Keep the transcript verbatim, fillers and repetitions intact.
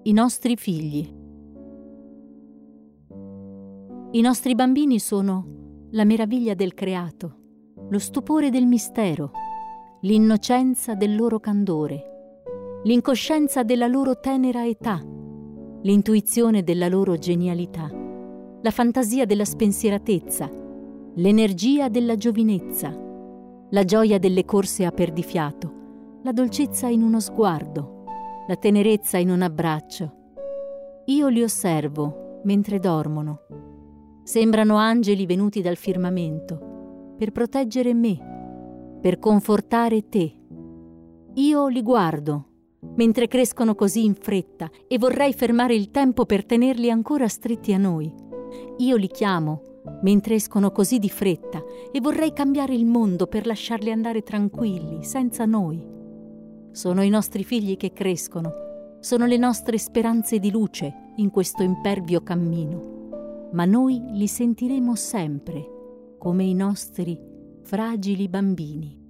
I nostri figli. I nostri bambini sono la meraviglia del creato, lo stupore del mistero, l'innocenza del loro candore, l'incoscienza della loro tenera età, l'intuizione della loro genialità, la fantasia della spensieratezza, l'energia della giovinezza, la gioia delle corse a perdifiato, la dolcezza in uno sguardo, la tenerezza in un abbraccio. Io li osservo mentre dormono. Sembrano angeli venuti dal firmamento per proteggere me, per confortare te. Io li guardo mentre crescono così in fretta e vorrei fermare il tempo per tenerli ancora stretti a noi. Io li chiamo mentre escono così di fretta e vorrei cambiare il mondo per lasciarli andare tranquilli, senza noi. Sono i nostri figli che crescono, sono le nostre speranze di luce in questo impervio cammino, ma noi li sentiremo sempre come i nostri fragili bambini.